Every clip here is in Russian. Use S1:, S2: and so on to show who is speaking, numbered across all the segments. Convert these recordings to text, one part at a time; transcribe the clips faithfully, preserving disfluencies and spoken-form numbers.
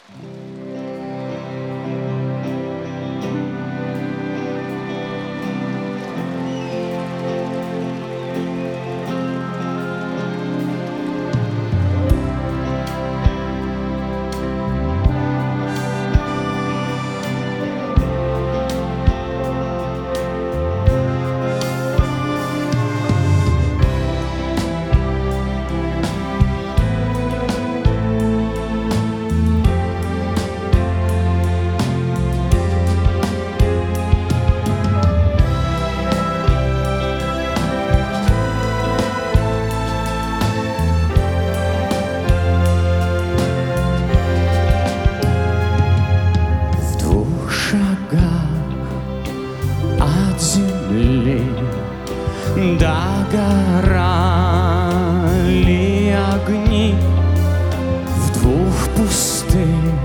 S1: Догорали огни в двух пустых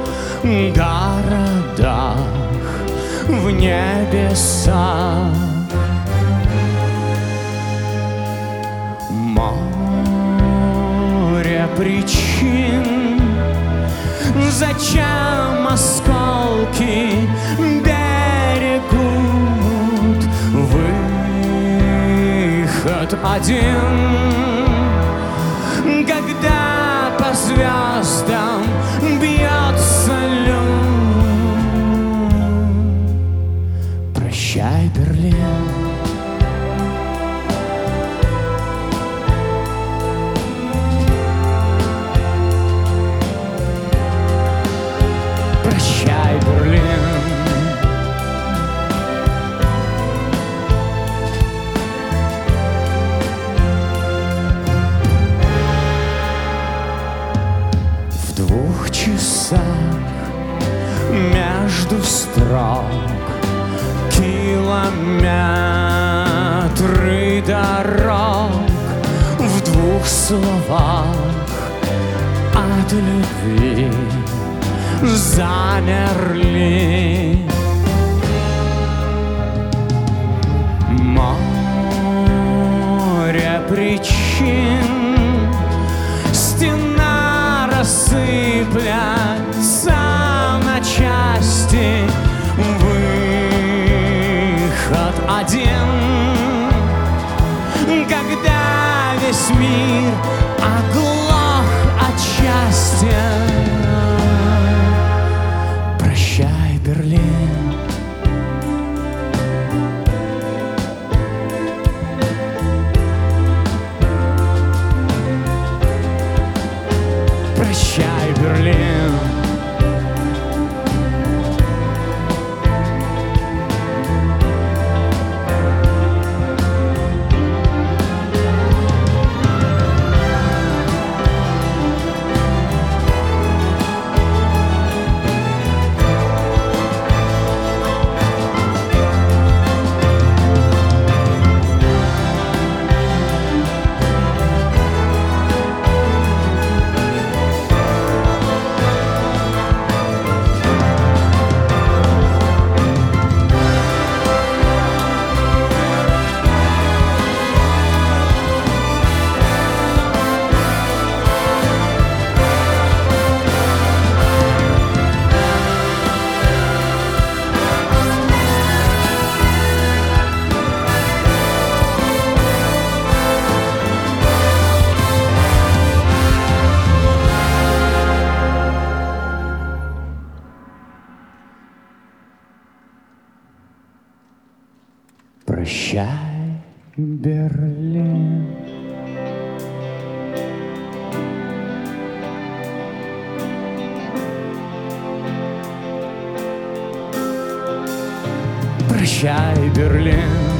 S1: городах в небесах. Море причин, зачем осколки берегут выход один, когда по звездам бьется люд. Прощай, Берлин. Прощай, Берлин. В двух часах между строк километры дорог, в двух словах от любви замерли. Море причин, стена рассыплется на части, выход один, когда весь мир оглох от счастья. Прощай, Берлин. Прощай, Берлин. Прощай, Берлин. Прощай, Берлин.